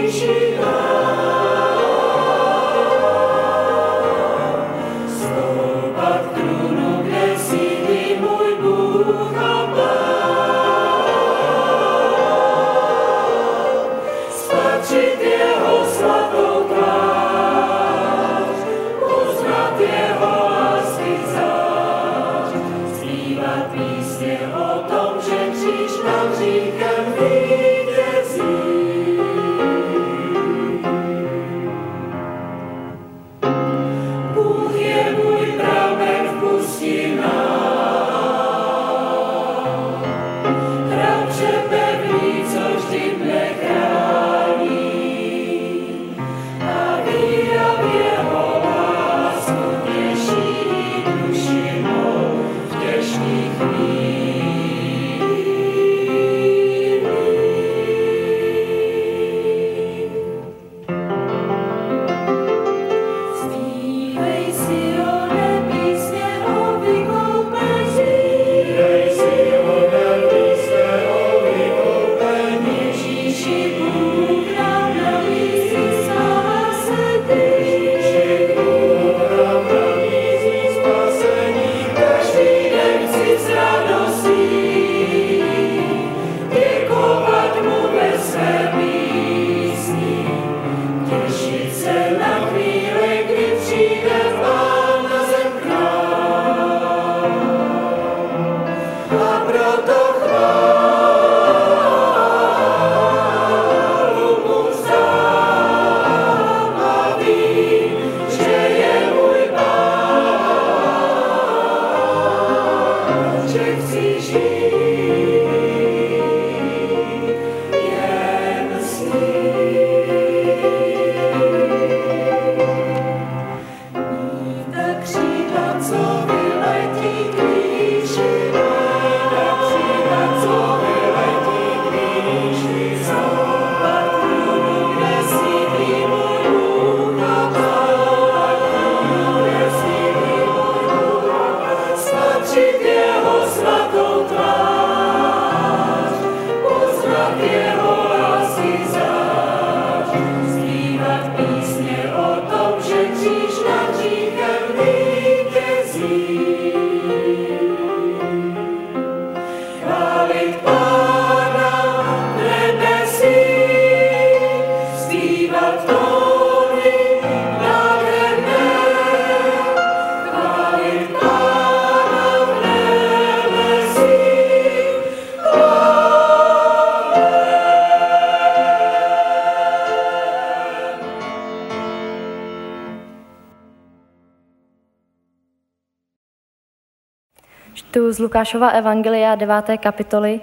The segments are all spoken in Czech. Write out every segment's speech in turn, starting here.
Čtu z Lukášova evangelia 9. kapitoly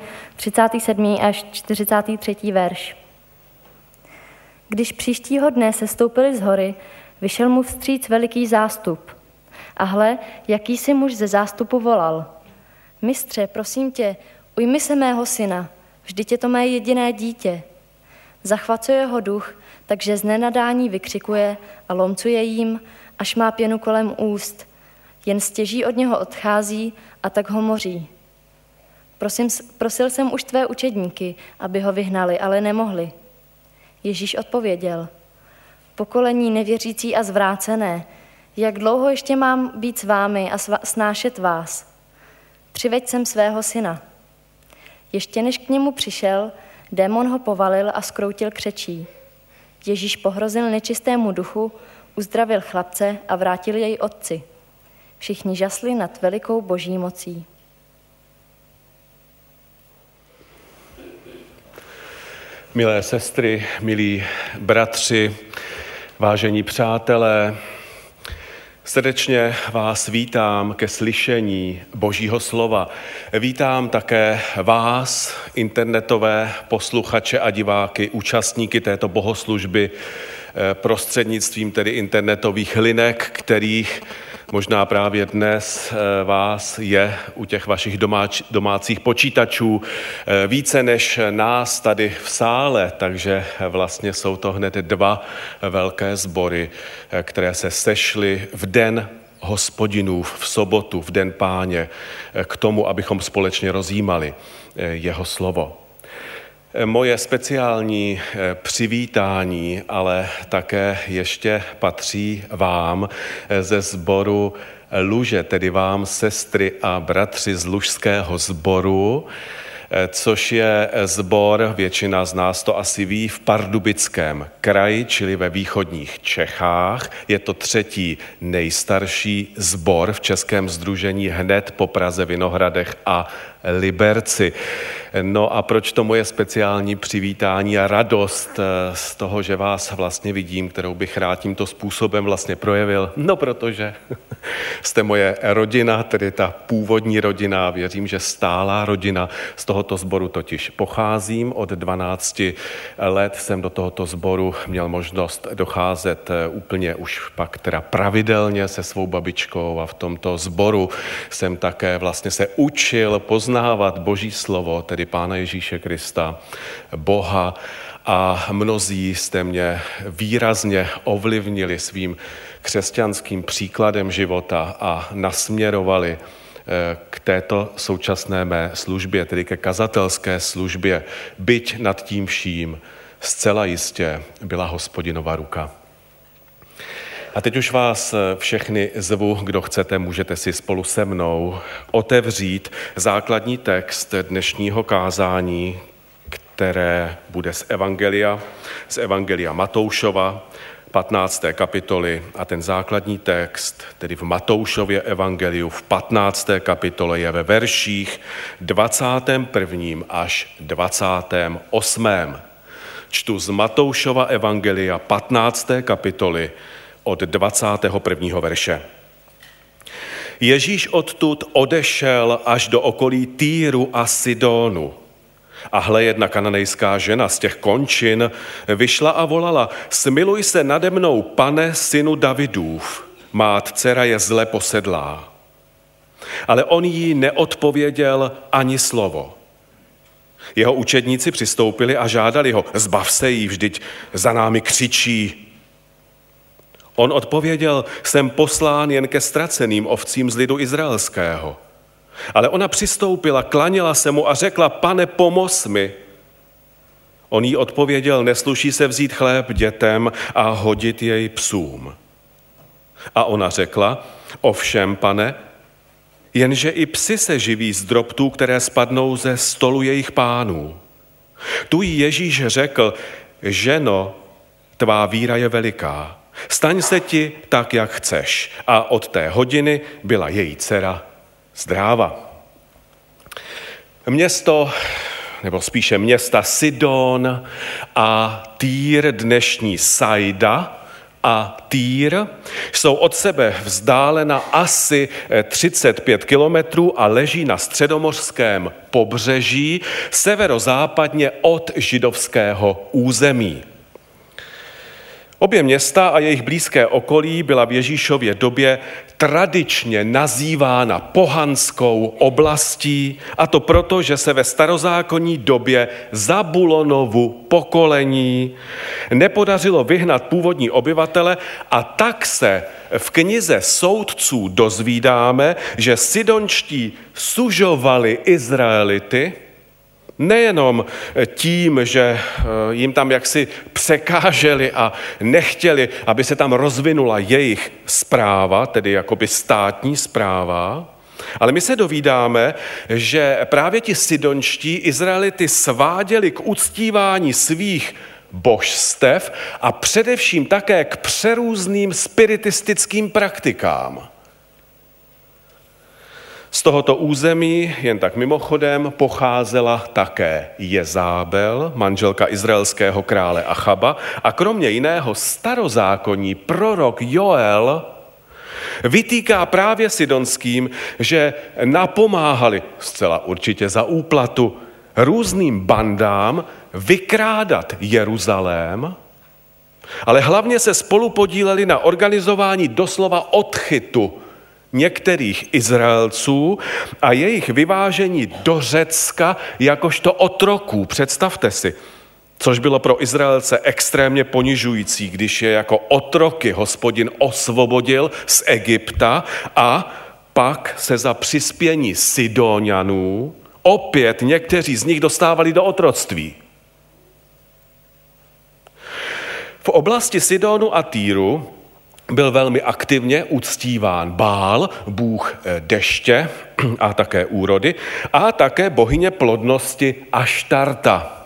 37. až 43. verš. Když příštího dne sestoupili z hory, vyšel mu vstříc veliký zástup. A hle, jakýsi muž ze zástupu volal: Mistře, prosím tě, ujmi se mého syna, vždyť je to mé jediné dítě. Zachvacuje ho duch, takže z nenadání vykřikuje a lomcuje jím, až má pěnu kolem úst. Jen stěží od něho odchází a tak ho moří. Prosil jsem už tvé učedníky, aby ho vyhnali, ale nemohli. Ježíš odpověděl: Pokolení nevěřící a zvrácené, jak dlouho ještě mám být s vámi a snášet vás? Přiveď sem svého syna. Ještě než k němu přišel, démon ho povalil a zkroutil křečí. Ježíš pohrozil nečistému duchu, uzdravil chlapce a vrátil jej otci. Všichni žasli nad velikou boží mocí. Milé sestry, milí bratři, vážení přátelé, srdečně vás vítám ke slyšení Božího slova. Vítám také vás, internetové posluchače a diváky, účastníky této bohoslužby prostřednictvím tedy internetových linek, kterých možná právě dnes vás je u těch vašich domácích počítačů více než nás tady v sále, takže vlastně jsou to hned dva velké sbory, které se sešly v den Hospodinův, v sobotu, v den Páně, k tomu, abychom společně rozjímali jeho slovo. Moje speciální přivítání ale také ještě patří vám ze sboru Luže, tedy vám, sestry a bratři z lužského sboru, což je sbor, většina z nás to asi ví, v Pardubickém kraji, čili ve východních Čechách. Je to 3. nejstarší sbor v Českém sdružení hned po Praze, Vinohradech a Liberci. No a proč to moje speciální přivítání a radost z toho, že vás vlastně vidím, kterou bych rád tímto způsobem vlastně projevil? No protože jste moje rodina, tedy ta původní rodina, věřím, že stálá rodina. Z tohoto sboru totiž pocházím. Od 12 let jsem do tohoto sboru měl možnost docházet úplně už pak teda pravidelně se svou babičkou a v tomto sboru jsem také vlastně se učil poznávat Boží slovo, tedy Pána Ježíše Krista, Boha, a mnozí jste mě výrazně ovlivnili svým křesťanským příkladem života a nasměrovali k této současné mé službě, tedy ke kazatelské službě, byť nad tím vším zcela jistě byla Hospodinova ruka. A teď už vás všechny zvu, kdo chcete, můžete si spolu se mnou otevřít základní text dnešního kázání, které bude z Evangelia Matoušova, 15. kapitoly, a ten základní text, tedy v Matoušově evangeliu v 15. kapitole, je ve verších 21. až 28. Čtu z Matoušova evangelia 15. kapitoly od 21. verše. Ježíš odtud odešel až do okolí Týru a Sidonu. A hle, jedna kananejská žena z těch končin vyšla a volala: Smiluj se nade mnou, Pane, synu Davidův, má dcera je zle posedlá. Ale on jí neodpověděl ani slovo. Jeho učedníci přistoupili a žádali ho: Zbav se jí, vždyť za námi křičí. On odpověděl: Jsem poslán jen ke ztraceným ovcím z lidu izraelského. Ale ona přistoupila, klaněla se mu a řekla: Pane, pomoz mi. On jí odpověděl: Nesluší se vzít chléb dětem a hodit jej psům. A ona řekla: Ovšem, Pane, jenže i psi se živí z drobtů, které spadnou ze stolu jejich pánů. Tu jí Ježíš řekl: Ženo, tvá víra je veliká. Staň se ti tak, jak chceš. A od té hodiny byla její dcera zdráva. Město, nebo spíše města Sidon a Týr, dnešní Sajda a Týr, jsou od sebe vzdálena asi 35 kilometrů a leží na středomořském pobřeží severozápadně od židovského území. Obě města a jejich blízké okolí byla v Ježíšově době tradičně nazývána pohanskou oblastí, a to proto, že se ve starozákonní době Zabulonovu pokolení nepodařilo vyhnat původní obyvatele, a tak se v knize Soudců dozvídáme, že sidonští sužovali Izraelity nejenom tím, že jim tam jaksi překáželi a nechtěli, aby se tam rozvinula jejich správa, tedy jakoby státní správa, ale my se dovídáme, že právě ti sidonští Izraelity sváděli k uctívání svých božstev a především také k přerůzným spiritistickým praktikám. Z tohoto území, jen tak mimochodem, pocházela také Jezábel, manželka izraelského krále Achaba, a kromě jiného starozákonní prorok Joel vytýká právě sidonským, že napomáhali, zcela určitě za úplatu, různým bandám vykrádat Jeruzalém, ale hlavně se spolupodíleli na organizování doslova odchytu některých Izraelců a jejich vyvážení do Řecka jakožto otroků. Představte si, což bylo pro Izraelce extrémně ponižující, když je jako otroky Hospodin osvobodil z Egypta a pak se za přispění Sidonianů opět někteří z nich dostávali do otroctví. V oblasti Sidonu a Týru byl velmi aktivně uctíván Bál, bůh deště a také úrody, a také bohyně plodnosti Aštarta.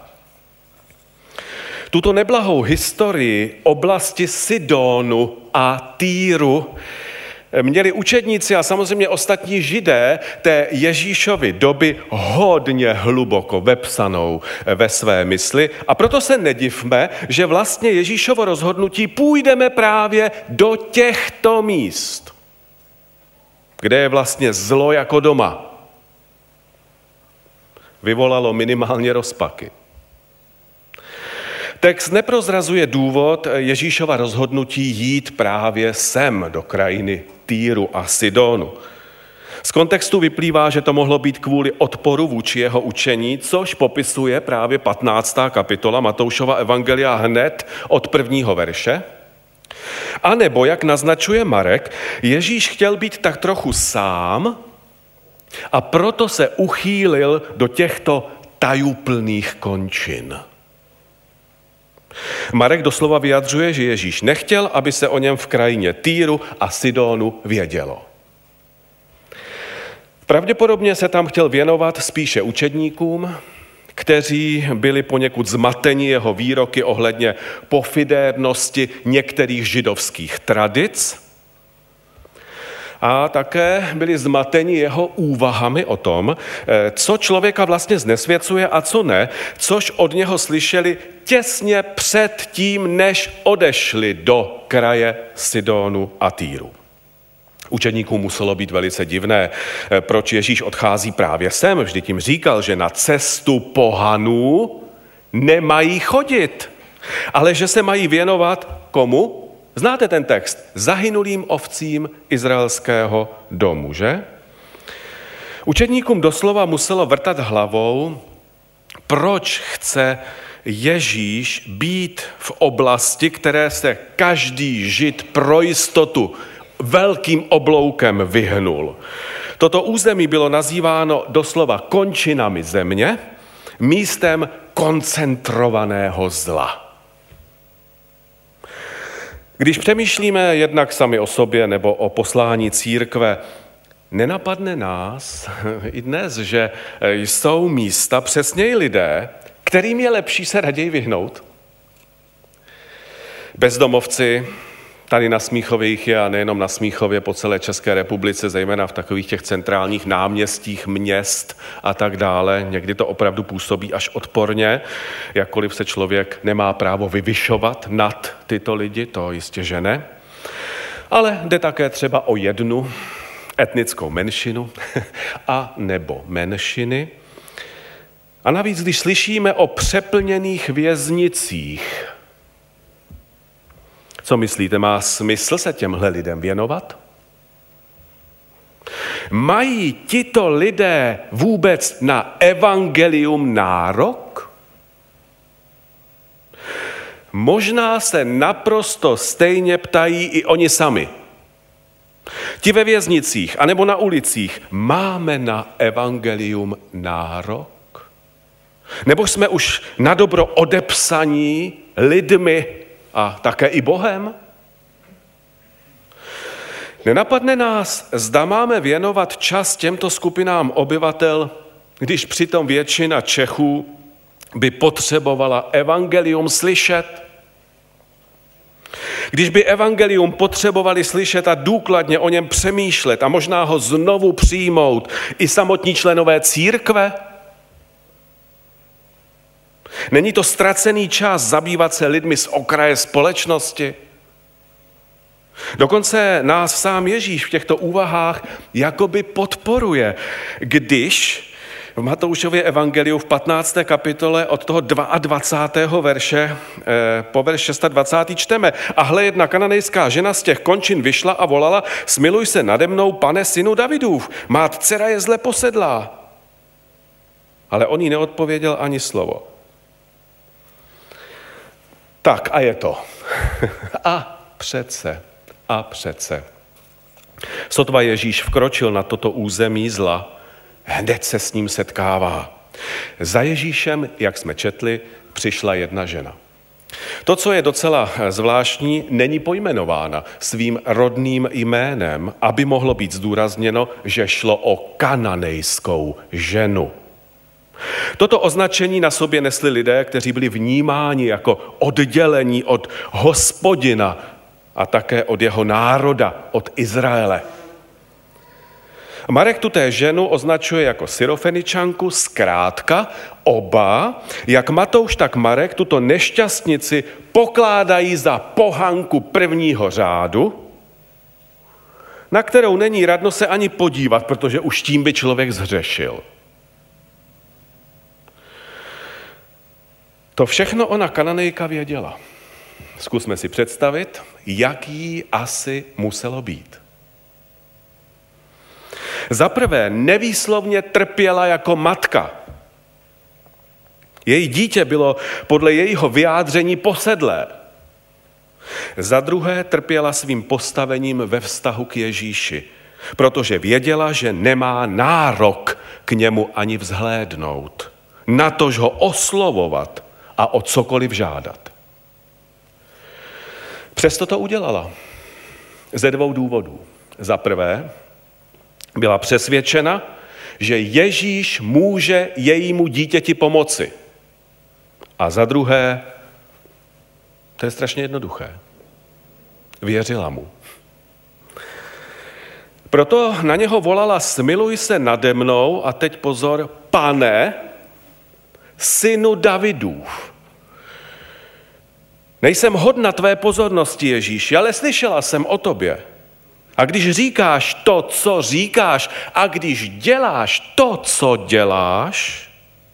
Tuto neblahou historii oblasti Sidonu a Týru měli učedníci a samozřejmě ostatní Židé té Ježíšovy doby hodně hluboko vepsanou ve své mysli, a proto se nedivme, že vlastně Ježíšovo rozhodnutí půjdeme právě do těchto míst, kde je vlastně zlo jako doma, vyvolalo minimálně rozpaky. Text neprozrazuje důvod Ježíšova rozhodnutí jít právě sem do krajiny Týru a Sidonu. Z kontextu vyplývá, že to mohlo být kvůli odporu vůči jeho učení, což popisuje právě 15. kapitola Matoušova evangelia hned od 1. verše. A nebo, jak naznačuje Marek, Ježíš chtěl být tak trochu sám a proto se uchýlil do těchto tajuplných končin. Marek doslova vyjadřuje, že Ježíš nechtěl, aby se o něm v krajině Týru a Sidonu vědělo. Pravděpodobně se tam chtěl věnovat spíše učedníkům, kteří byli poněkud zmateni jeho výroky ohledně pofidérnosti některých židovských tradic, a také byli zmateni jeho úvahami o tom, co člověka vlastně znesvěcuje a co ne, což od něho slyšeli těsně před tím, než odešli do kraje Sidonu a Týru. Učedníkům muselo být velice divné, proč Ježíš odchází právě sem. Vždyť jim říkal, že na cestu pohanů nemají chodit, ale že se mají věnovat komu? Znáte ten text? Zahynulým ovcím izraelského domu, že? Učedníkům doslova muselo vrtat hlavou, proč chce Ježíš být v oblasti, které se každý Žid pro jistotu velkým obloukem vyhnul. Toto území bylo nazýváno doslova končinami země, místem koncentrovaného zla. Když přemýšlíme jednak sami o sobě nebo o poslání církve, nenapadne nás i dnes, že jsou místa, přesněji lidé, kterým je lepší se raději vyhnout. Bezdomovci, tady na Smíchově jich je, a nejenom na Smíchově, po celé České republice, zejména v takových těch centrálních náměstích měst a tak dále. Někdy to opravdu působí až odporně, jakkoliv se člověk nemá právo vyvyšovat nad tyto lidi, to jistě že ne. Ale jde také třeba o jednu etnickou menšinu a nebo menšiny. A navíc, když slyšíme o přeplněných věznicích, co myslíte, má smysl se těmhle lidem věnovat? Mají tito lidé vůbec na evangelium nárok? Možná se naprosto stejně ptají i oni sami. Ti ve věznicích anebo na ulicích, máme na evangelium nárok? Nebo jsme už nadobro odepsaní lidmi a také i Bohem? Nenapadne nás, zda máme věnovat čas těmto skupinám obyvatel, když přitom většina Čechů by potřebovala evangelium slyšet? Když by evangelium potřebovali slyšet a důkladně o něm přemýšlet a možná ho znovu přijmout i samotní členové církve? Není to ztracený čas zabývat se lidmi z okraje společnosti? Dokonce nás sám Ježíš v těchto úvahách jakoby podporuje, když v Matoušově evangeliu v 15. kapitole od toho 22. verše po verš 26. čteme: A hle, jedna kananejská žena z těch končin vyšla a volala: Smiluj se nade mnou, pane, synu Davidův, má dcera je zle posedlá. Ale on jí neodpověděl ani slovo. Tak a je to. A přece. Sotva Ježíš vkročil na toto území zla, hned se s ním setkává. Za Ježíšem, jak jsme četli, přišla jedna žena. To, co je docela zvláštní, není pojmenována svým rodným jménem, aby mohlo být zdůrazněno, že šlo o kananejskou ženu. Toto označení na sobě nesli lidé, kteří byli vnímáni jako oddělení od Hospodina a také od jeho národa, od Izraele. Marek tuté ženu označuje jako Syrofeničanku, zkrátka oba, jak Matouš, tak Marek, tuto nešťastnici pokládají za pohanku prvního řádu, na kterou není radno se ani podívat, protože už tím by člověk zhřešil. To všechno ona Kananejka věděla. Zkusme si představit, jak jí asi muselo být. Za prvé, nevýslovně trpěla jako matka. Její dítě bylo podle jejího vyjádření posedlé. Za druhé, trpěla svým postavením ve vztahu k Ježíši, protože věděla, že nemá nárok k němu ani vzhlédnout, natož ho oslovovat a o cokoliv žádat. Přesto to udělala. Ze dvou důvodů. Za prvé, byla přesvědčena, že Ježíš může jejímu dítěti pomoci. A za druhé, to je strašně jednoduché, věřila mu. Proto na něho volala: smiluj se nade mnou, a teď pozor, Pane, synu Davidův. Nejsem hodna tvé pozornosti, Ježíši, ale slyšela jsem o tobě. A když říkáš to, co říkáš, a když děláš to, co děláš,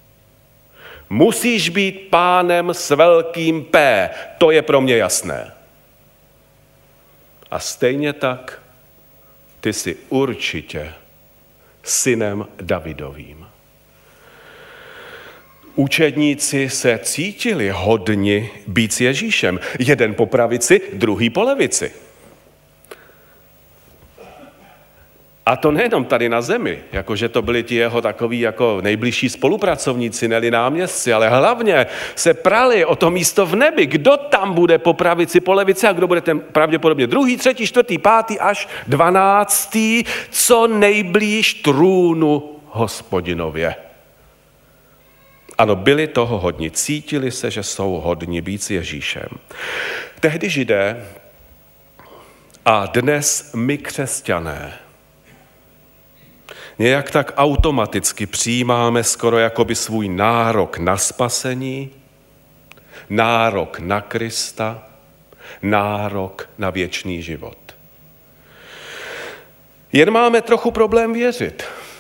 musíš být pánem s velkým P. To je pro mě jasné. A stejně tak ty jsi určitě synem Davidovým. Učedníci se cítili hodni být s Ježíšem. Jeden po pravici, druhý po levici. A to nejenom tady na zemi, jakože to byli ti jeho takoví jako nejbližší spolupracovníci, neli náměstci, ale hlavně se prali o to místo v nebi. Kdo tam bude po pravici, po levici a kdo bude ten pravděpodobně druhý, třetí, čtvrtý, pátý až 12. co nejblíž trůnu Hospodinově. Ano, byli toho hodni, cítili se, že jsou hodni být s Ježíšem. Tehdy Židé a dnes my křesťané nějak tak automaticky přijímáme skoro jakoby svůj nárok na spasení, nárok na Krista, nárok na věčný život. Jen máme trochu problém věřit.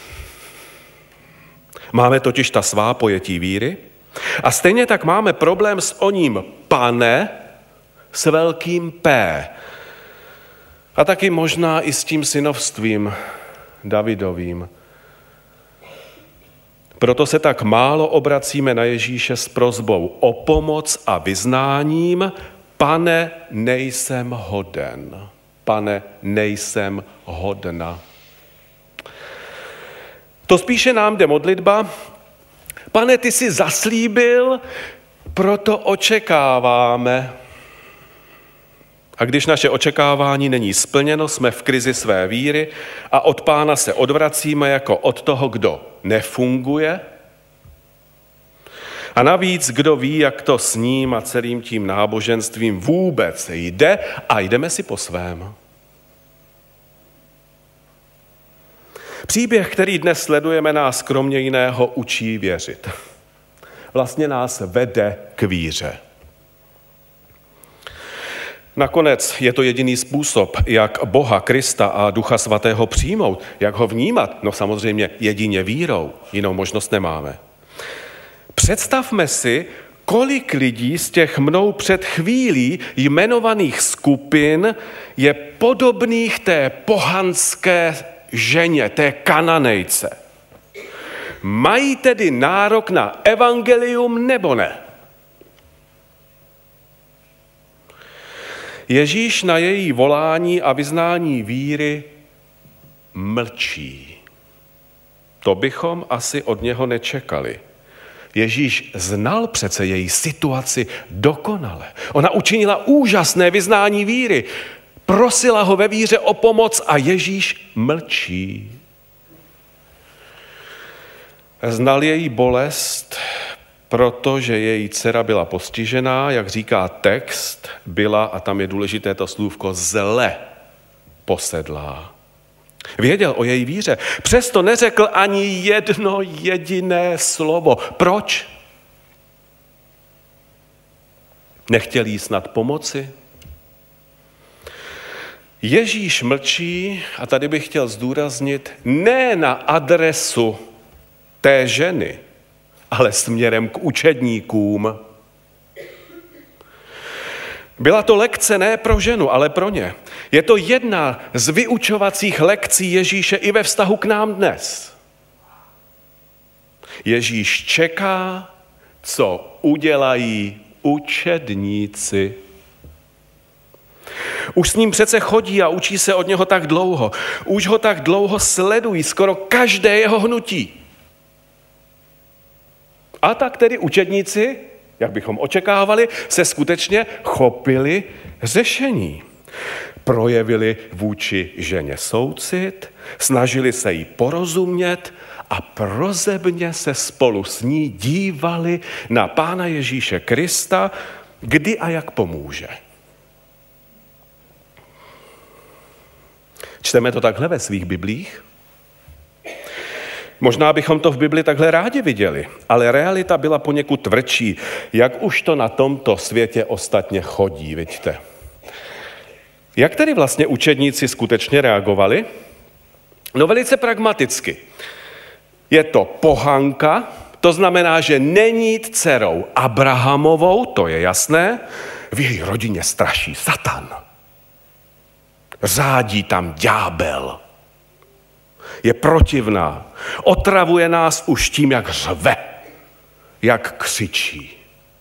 Máme totiž ta svá pojetí víry a stejně tak máme problém s oním Pane s velkým P. A taky možná i s tím synovstvím Davidovým. Proto se tak málo obracíme na Ježíše s prosbou o pomoc a vyznáním: Pane, nejsem hoden. Pane, nejsem hodna. To spíše nám jde modlitba: Pane, ty jsi zaslíbil, proto očekáváme. A když naše očekávání není splněno, jsme v krizi své víry a od Pána se odvracíme jako od toho, kdo nefunguje. A navíc, kdo ví, jak to s ním a celým tím náboženstvím vůbec jde, a jdeme si po svém. Příběh, který dnes sledujeme, nás kromě jiného učí věřit. Vlastně nás vede k víře. Nakonec je to jediný způsob, jak Boha, Krista a Ducha Svatého přijmout, jak ho vnímat. No samozřejmě jedině vírou, jinou možnost nemáme. Představme si, kolik lidí z těch mnou před chvílí jmenovaných skupin je podobných té pohanské ženě, té Kananejce. Mají tedy nárok na evangelium nebo ne? Ježíš na její volání a vyznání víry mlčí. To bychom asi od něho nečekali. Ježíš znal přece její situaci dokonale. Ona učinila úžasné vyznání víry. Prosila ho ve víře o pomoc a Ježíš mlčí. Znal její bolest, protože její dcera byla postižená, jak říká text, byla, a tam je důležité to slůvko, zle posedlá. Věděl o její víře, přesto neřekl ani jedno jediné slovo. Proč? Nechtěl jí snad pomoci? Ježíš mlčí, a tady bych chtěl zdůraznit, ne na adresu té ženy, ale směrem k učedníkům. Byla to lekce ne pro ženu, ale pro ně. Je to jedna z vyučovacích lekcí Ježíše i ve vztahu k nám dnes. Ježíš čeká, co udělají učedníci. Už s ním přece chodí a učí se od něho tak dlouho. Už ho tak dlouho sledují skoro každé jeho hnutí. A tak tedy učedníci, jak bychom očekávali, se skutečně chopili řešení. Projevili vůči ženě soucit, snažili se jí porozumět a prozebně se spolu s ní dívali na Pána Ježíše Krista, kdy a jak pomůže. Čteme to takhle ve svých biblích? Možná bychom to v Bibli takhle rádi viděli, ale realita byla poněkud tvrdší, jak už to na tomto světě ostatně chodí, vidíte. Jak tedy vlastně učedníci skutečně reagovali? No velice pragmaticky. Je to pohanka, to znamená, že není dcerou Abrahamovou, to je jasné, v její rodině straší Satan. Řádí tam ďábel. Je protivná. Otravuje nás už tím, jak řve, jak křičí.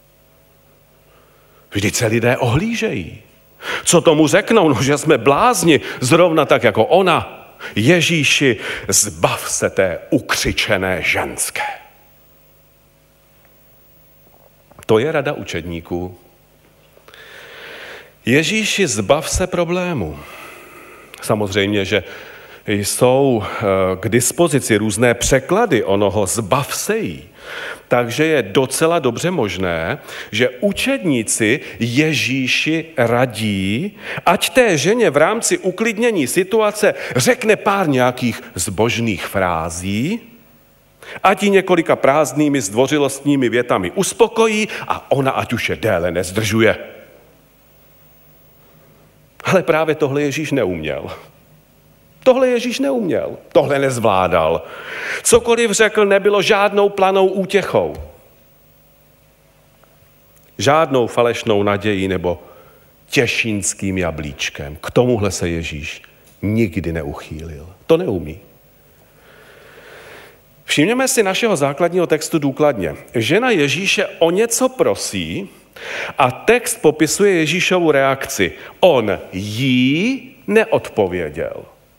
Vždyť se lidé ohlížejí. Co tomu řeknou? No, že jsme blázni, zrovna tak jako ona. Ježíši, zbav se té ukřičené ženské. To je rada učedníků. Ježíši, zbav se problému. Samozřejmě, že jsou k dispozici různé překlady onoho zbav se jí. Takže je docela dobře možné, že učedníci Ježíši radí, ať té ženě v rámci uklidnění situace řekne pár nějakých zbožných frází, ať ji několika prázdnými zdvořilostními větami uspokojí a ona ať už je déle nezdržuje. Ale právě tohle Ježíš neuměl. Tohle nezvládal. Cokoliv řekl, nebylo žádnou planou útěchou. Žádnou falešnou nadějí nebo těšínským jablíčkem. K tomuhle se Ježíš nikdy neuchýlil. To neumí. Všimněme si našeho základního textu důkladně. Žena Ježíše o něco prosí a text popisuje Ježíšovu reakci. On jí neodpověděl.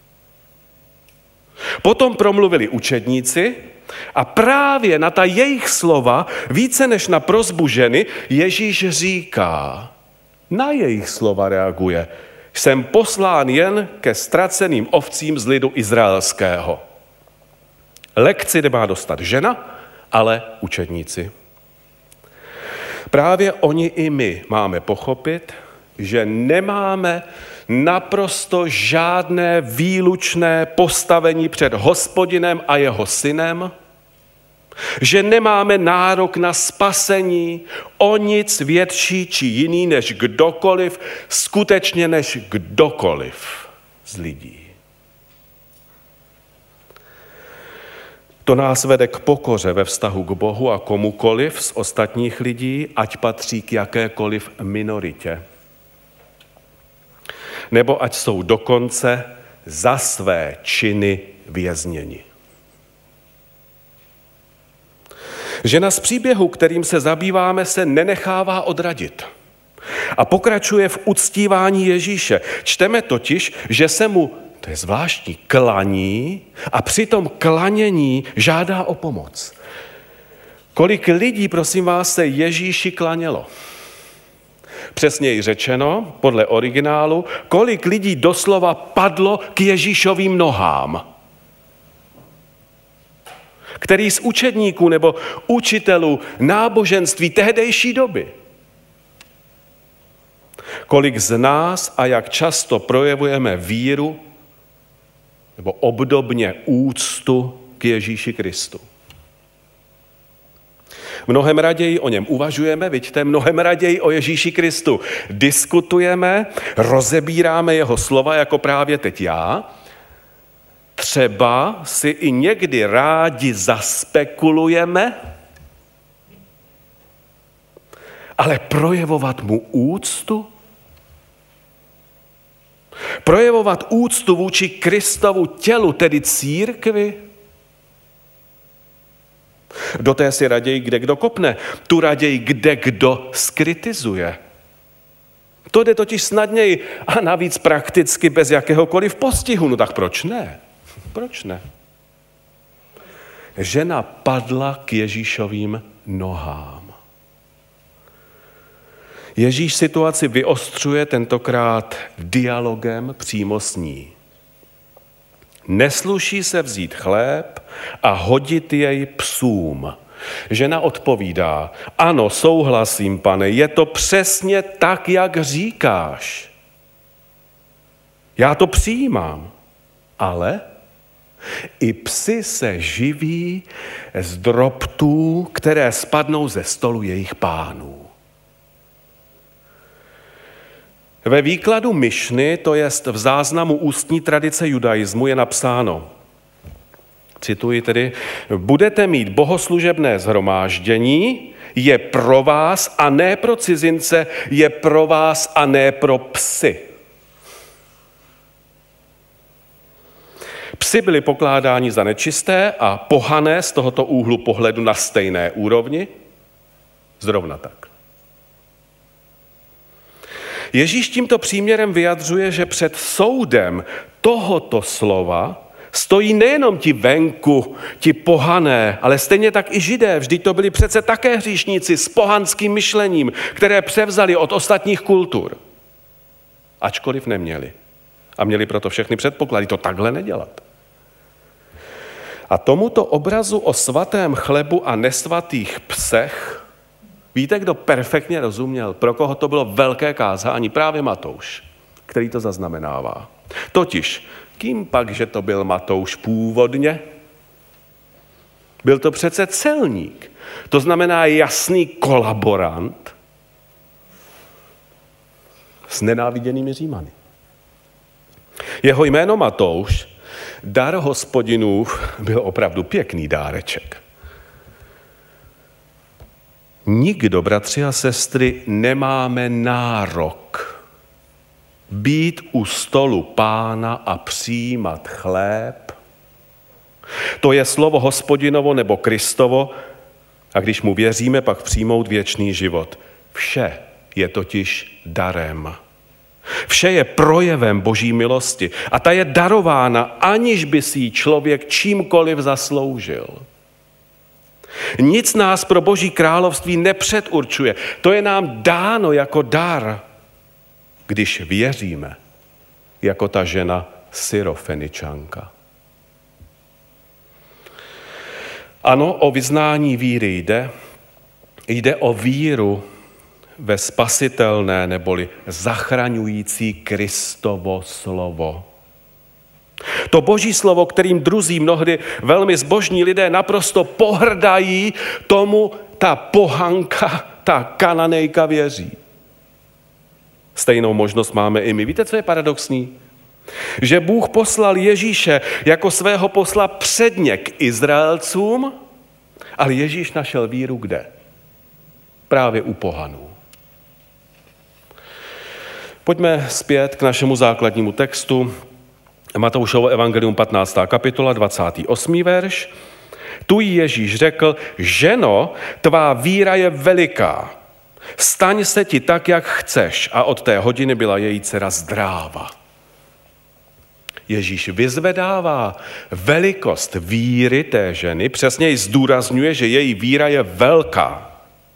Potom promluvili učedníci a právě na ta jejich slova, více než na prosbu ženy, Ježíš říká, na jejich slova reaguje, jsem poslán jen ke ztraceným ovcím z lidu izraelského. Lekci nemá dostat žena, ale učedníci. Právě oni i my máme pochopit, že nemáme naprosto žádné výlučné postavení před Hospodinem a jeho synem, že nemáme nárok na spasení o nic větší či jiný než kdokoliv, skutečně než kdokoliv z lidí. To nás vede k pokoře ve vztahu k Bohu a komukoliv z ostatních lidí, ať patří k jakékoliv minoritě. Nebo ať jsou dokonce za své činy vězněni. Žena z příběhu, kterým se zabýváme, se nenechává odradit a pokračuje v uctívání Ježíše. Čteme totiž, že se mu, to je zvláštní, klaní a při tom klanění žádá o pomoc. Kolik lidí, prosím vás, se Ježíši klanělo? Přesněji řečeno, podle originálu, kolik lidí doslova padlo k Ježíšovým nohám? Který z učedníků nebo učitelů náboženství tehdejší doby? Kolik z nás a jak často projevujeme víru nebo obdobně úctu k Ježíši Kristu? Mnohem raději o něm uvažujeme, vidíte, mnohem raději o Ježíši Kristu diskutujeme, rozebíráme jeho slova, jako právě teď já. Třeba si i někdy rádi zaspekulujeme, ale projevovat mu úctu? Projevovat úctu vůči Kristovu tělu, tedy církvi? Do té si raději kde kdo kopne, tu raději kde kdo skritizuje. To jde totiž snadněji a navíc prakticky bez jakéhokoliv postihu. No tak proč ne? Proč ne? Žena padla k Ježíšovým nohám. Ježíš situaci vyostřuje tentokrát dialogem přímo s ní. Nesluší se vzít chléb a hodit jej psům. Žena odpovídá, ano, souhlasím, pane, je to přesně tak, jak říkáš. Já to přijímám, ale i psi se živí z drobtů, které spadnou ze stolu jejich pánů. Ve výkladu Mišny, to jest v záznamu ústní tradice judaismu, je napsáno, cituji tedy, budete mít bohoslužebné shromáždění, je pro vás a ne pro cizince, je pro vás a ne pro psy. Psi byli pokládáni za nečisté a pohané z tohoto úhlu pohledu na stejné úrovni, zrovna tak. Ježíš tímto příměrem vyjadřuje, že před soudem tohoto slova stojí nejenom ti venku, ti pohané, ale stejně tak i Židé. Vždyť to byli přece také hříšníci s pohanským myšlením, které převzali od ostatních kultur. Ačkoliv neměli. A měli proto všechny předpoklady to takhle nedělat. A tomuto obrazu o svatém chlebu a nesvatých psech, víte, kdo perfektně rozuměl, pro koho to bylo velké kázání? Právě Matouš, který to zaznamenává. Totiž, kým pak, že to byl Matouš původně? Byl to přece celník. To znamená jasný kolaborant s nenáviděnými Římany. Jeho jméno Matouš, dar Hospodinův, byl opravdu pěkný dáreček. Nikdo, bratři a sestry, nemáme nárok být u stolu Pána a přijímat chléb. To je slovo Hospodinovo nebo Kristovo a když mu věříme, pak přijmout věčný život. Vše je totiž darem. Vše je projevem Boží milosti a ta je darována, aniž by si ji člověk čímkoliv zasloužil. Nic nás pro Boží království nepředurčuje. To je nám dáno jako dar, když věříme, jako ta žena Syrofeničanka. Ano, o vyznání víry jde. Jde o víru ve spasitelné neboli zachraňující Kristovo slovo. To Boží slovo, kterým druzí mnohdy velmi zbožní lidé naprosto pohrdají, tomu ta pohanka, ta Kananejka věří. Stejnou možnost máme i my. Víte, co je paradoxní? Že Bůh poslal Ježíše jako svého posla předně k Izraelcům, ale Ježíš našel víru kde? Právě u pohanů. Pojďme zpět k našemu základnímu textu. Matoušovo evangelium 15. kapitola, 28. verš. Tu jí Ježíš řekl, ženo, tvá víra je veliká. Staň se ti tak, jak chceš. A od té hodiny byla její dcera zdráva. Ježíš vyzvedává velikost víry té ženy, přesněji zdůrazňuje, že její víra je velká.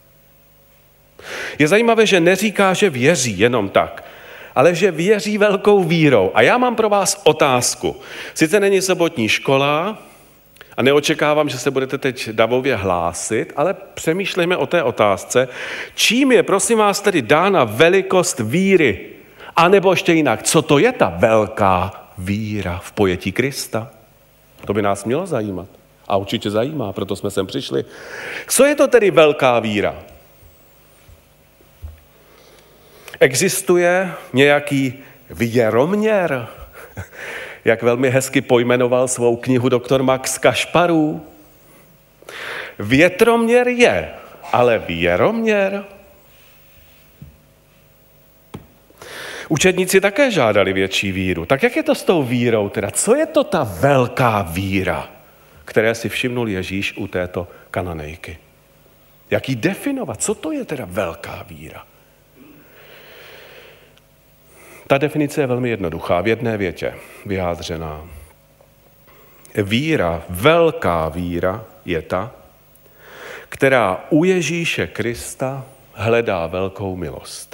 Je zajímavé, že neříká, že věří jenom tak, ale že věří velkou vírou. A já mám pro vás otázku. Sice není sobotní škola a neočekávám, že se budete teď davově hlásit, ale přemýšlejme o té otázce. Čím je, prosím vás, tedy dána velikost víry? A nebo ještě jinak, co to je ta velká víra v pojetí Krista? To by nás mělo zajímat. A určitě zajímá, proto jsme sem přišli. Co je to tedy velká víra? Existuje nějaký věroměr, jak velmi hezky pojmenoval svou knihu doktor Max Kašparů? Větroměr je, ale věroměr? Učedníci také žádali větší víru. Tak jak je to s tou vírou teda? Co je to ta velká víra, které si všimnul Ježíš u této Kananejky? Jak ji definovat? Co to je teda velká víra? Ta definice je velmi jednoduchá, v jedné větě vyjádřená. Víra, velká víra je ta, která u Ježíše Krista hledá velkou milost.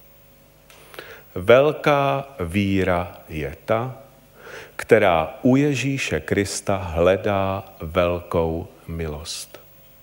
Velká víra je ta, která u Ježíše Krista hledá velkou milost.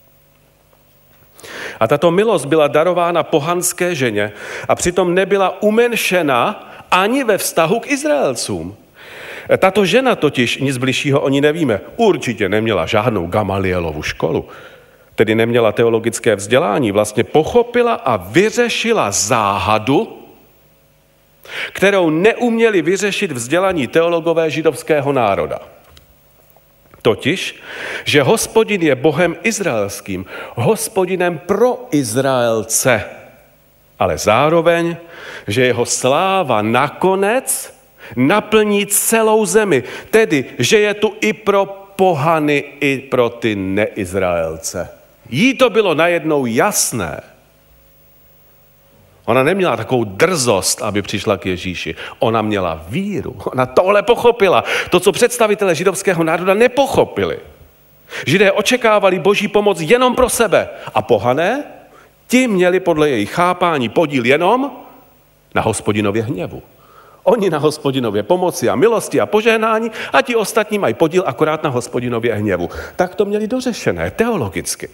A tato milost byla darována pohanské ženě a přitom nebyla umenšena ani ve vztahu k Izraelcům. Tato žena totiž, nic bližšího o ní nevíme, určitě neměla žádnou Gamalielovu školu, tedy neměla teologické vzdělání, vlastně pochopila a vyřešila záhadu, kterou neuměli vyřešit vzdělaní teologové židovského národa. Totiž, že Hospodin je Bohem izraelským, Hospodinem pro Izraelce, ale zároveň, že jeho sláva nakonec naplní celou zemi, tedy, že je tu i pro pohany, i pro ty neizraelce. Jí to bylo najednou jasné. Ona neměla takovou drzost, aby přišla k Ježíši. Ona měla víru. Ona tohle pochopila. To, co představitelé židovského národa nepochopili. Židé očekávali Boží pomoc jenom pro sebe. A pohané, ti měli podle jejich chápání podíl jenom na Hospodinově hněvu. Oni na Hospodinově pomoci a milosti a požehnání a ti ostatní mají podíl akorát na Hospodinově hněvu. Tak to měli dořešené teologicky.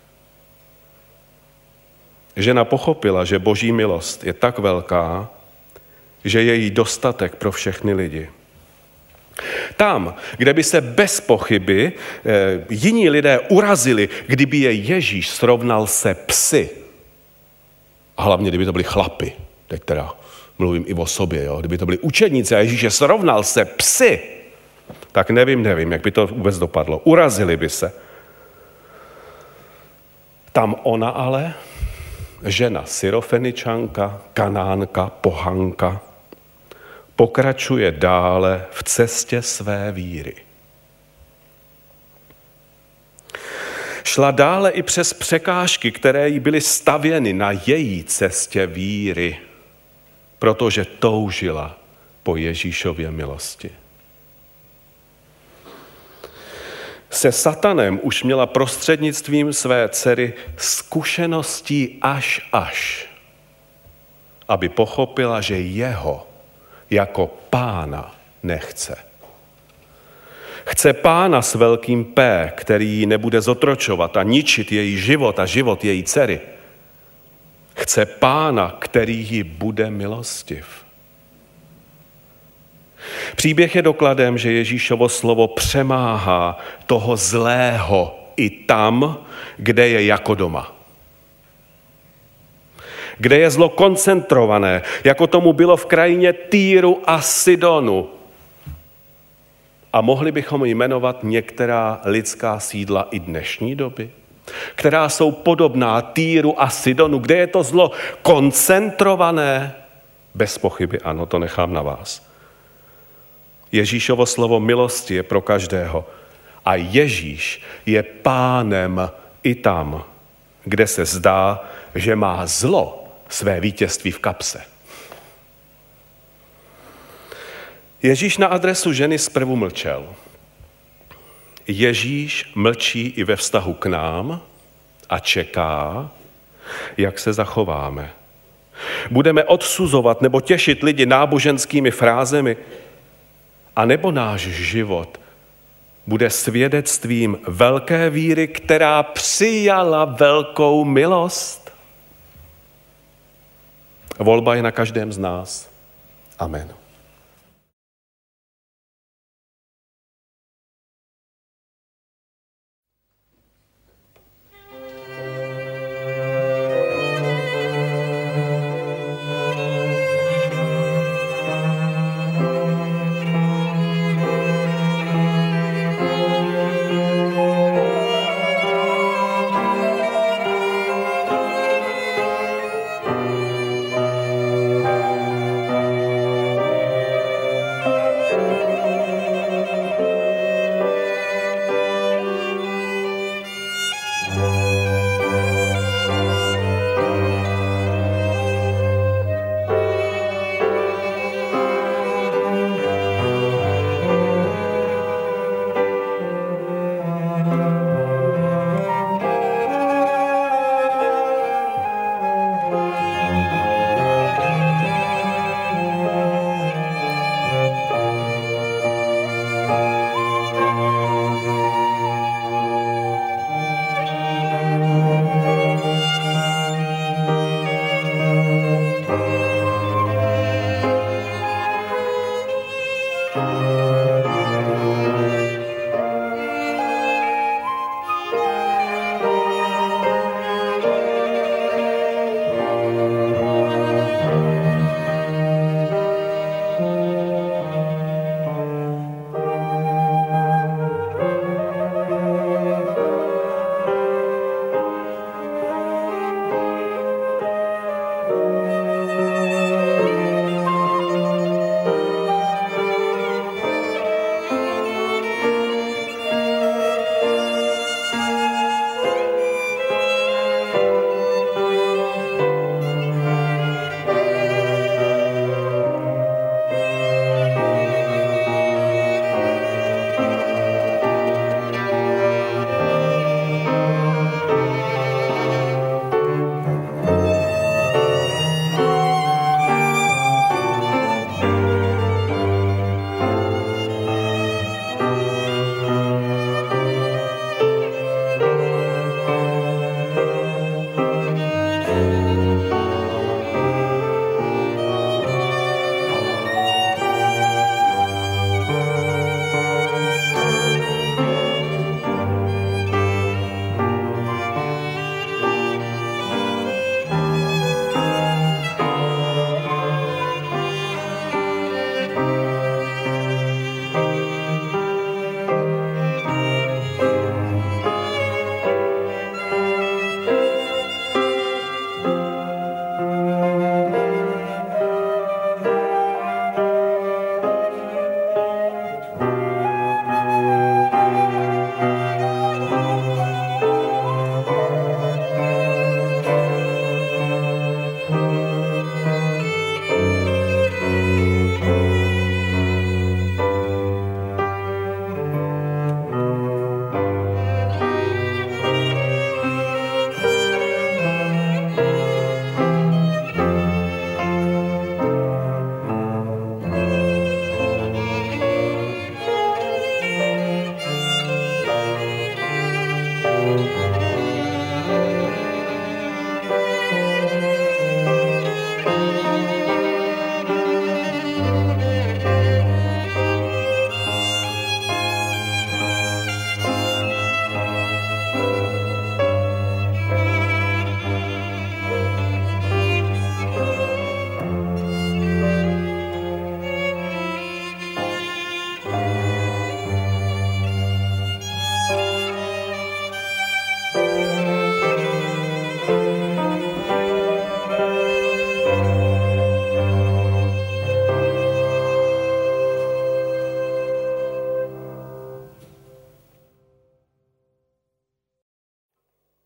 Žena pochopila, že Boží milost je tak velká, že je jí dostatek pro všechny lidi. Tam, kde by se bez pochyby jiní lidé urazili, kdyby je Ježíš srovnal se psy, a hlavně kdyby to byli chlapi, teď teda mluvím i o sobě, jo? Kdyby to byli učedníci a Ježíš je srovnal se psy, tak nevím, jak by to vůbec dopadlo. Urazili by se. Tam ona ale, žena Syrofeničanka, Kanánka, pohanka, pokračuje dále v cestě své víry. Šla dále i přes překážky, které jí byly stavěny na její cestě víry, protože toužila po Ježíšově milosti. Se satanem už měla prostřednictvím své dcery zkušeností až, aby pochopila, že jeho jako pána nechce. Chce pána s velkým P, který ji nebude zotročovat a ničit její život a život její dcery. Chce pána, který ji bude milostiv. Příběh je dokladem, že Ježíšovo slovo přemáhá toho zlého i tam, kde je jako doma. Kde je zlo koncentrované, jako tomu bylo v krajině Týru a Sidonu. A mohli bychom jmenovat některá lidská sídla i dnešní doby, která jsou podobná Týru a Sidonu, kde je to zlo koncentrované. Bez pochyby, ano, to nechám na vás. Ježíšovo slovo milosti je pro každého. A Ježíš je pánem i tam, kde se zdá, že má zlo své vítězství v kapse. Ježíš na adresu ženy zprvu mlčel. Ježíš mlčí i ve vztahu k nám a čeká, jak se zachováme. Budeme odsuzovat nebo těšit lidi náboženskými frázemi, anebo náš život bude svědectvím velké víry, která přijala velkou milost. Volba je na každém z nás. Amen.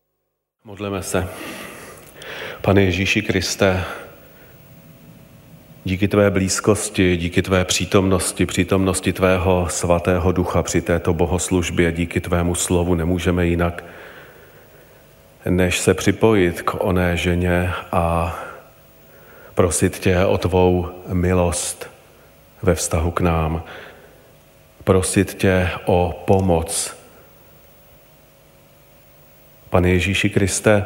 Modleme se. Pane Ježíši Kriste, Díky tvé blízkosti, díky tvé přítomnosti, přítomnosti tvého svatého ducha při této bohoslužbě, díky tvému slovu nemůžeme jinak, než se připojit k oné ženě a prosit tě o tvou milost ve vztahu k nám. Prosit tě o pomoc. Pane Ježíši Kriste,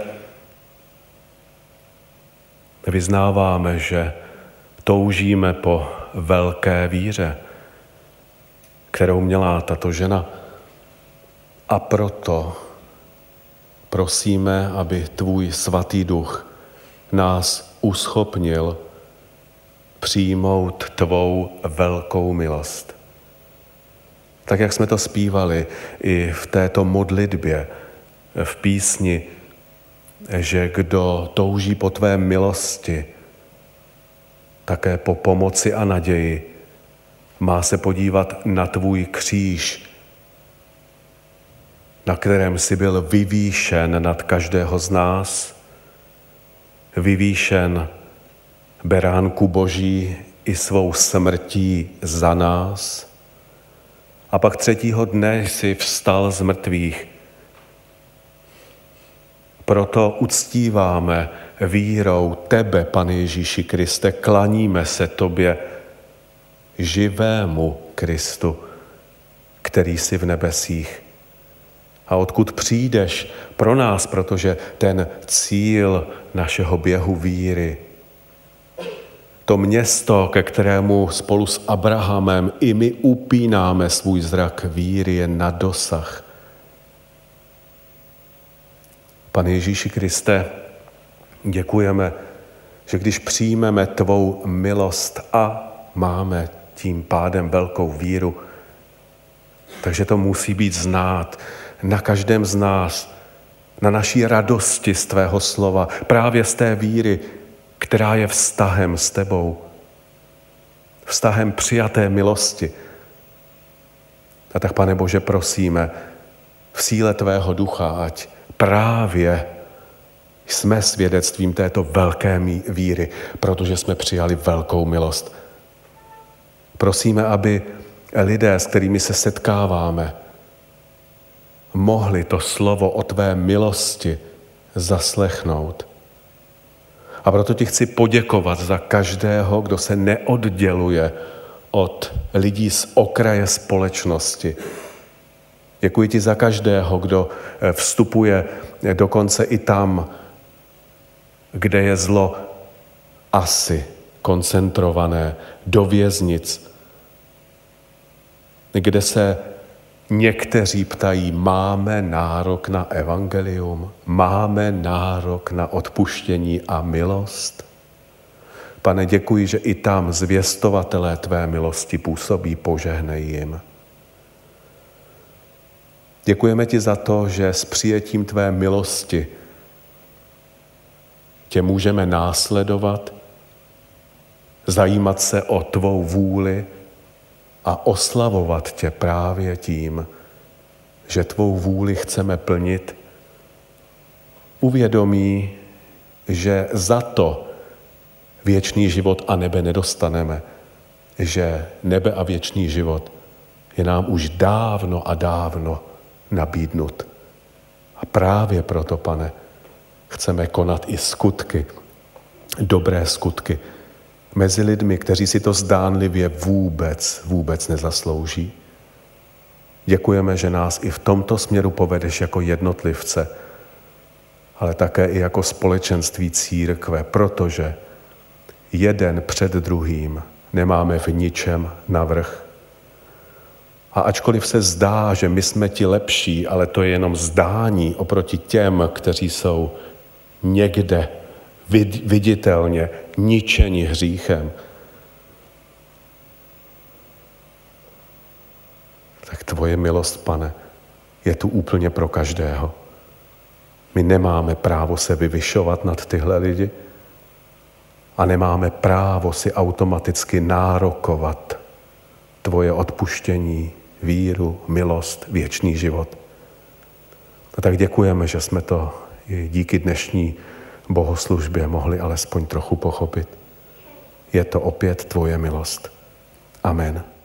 vyznáváme, že toužíme po velké víře, kterou měla tato žena. A proto prosíme, aby tvůj svatý duch nás uschopnil přijmout tvou velkou milost. Tak, jak jsme to zpívali i v této modlitbě, v písni, že kdo touží po tvé milosti, také po pomoci a naději, má se podívat na tvůj kříž, na kterém jsi byl vyvýšen nad každého z nás, vyvýšen beránku Boží i svou smrtí za nás. A pak třetího dne jsi vstal z mrtvých. Proto uctíváme vírou tebe, Pane Ježíši Kriste, klaníme se tobě, živému Kristu, který jsi v nebesích. A odkud přijdeš pro nás, protože ten cíl našeho běhu víry, to město, ke kterému spolu s Abrahamem i my upínáme svůj zrak víry, je na dosah. Pane Ježíši Kriste, děkujeme, že když přijmeme tvou milost a máme tím pádem velkou víru, takže to musí být znát na každém z nás, na naší radosti z tvého slova, právě z té víry, která je vztahem s tebou, vztahem přijaté milosti. A tak, Pane Bože, prosíme v síle tvého ducha, ať právě jsme svědectvím této velké víry, protože jsme přijali velkou milost. Prosíme, aby lidé, s kterými se setkáváme, mohli to slovo o tvé milosti zaslechnout. A proto ti chci poděkovat za každého, kdo se neodděluje od lidí z okraje společnosti. Děkuji ti za každého, kdo vstupuje dokonce i tam, kde je zlo asi koncentrované, do věznic, kde se někteří ptají, máme nárok na evangelium, máme nárok na odpuštění a milost. Pane, děkuji, že i tam zvěstovatelé tvé milosti působí, požehnej jim. Děkujeme ti za to, že s přijetím tvé milosti tě můžeme následovat, zajímat se o tvou vůli a oslavovat tě právě tím, že tvou vůli chceme plnit. Uvědomí, že za to věčný život a nebe nedostaneme, že nebe a věčný život je nám už dávno a dávno nabídnut. A právě proto, Pane, chceme konat i skutky, dobré skutky, mezi lidmi, kteří si to zdánlivě vůbec nezaslouží. Děkujeme, že nás i v tomto směru povedeš jako jednotlivce, ale také i jako společenství církve, protože jeden před druhým nemáme v ničem navrch. A ačkoliv se zdá, že my jsme ti lepší, ale to je jenom zdání oproti těm, kteří jsou někde viditelně ničeni hříchem, tak tvoje milost, Pane, je tu úplně pro každého. My nemáme právo se vyvyšovat nad tyhle lidi a nemáme právo si automaticky nárokovat tvoje odpuštění, víru, milost, věčný život. A tak děkujeme, že jsme to i díky dnešní bohoslužbě mohli alespoň trochu pochopit. je to opět tvoje milost. Amen.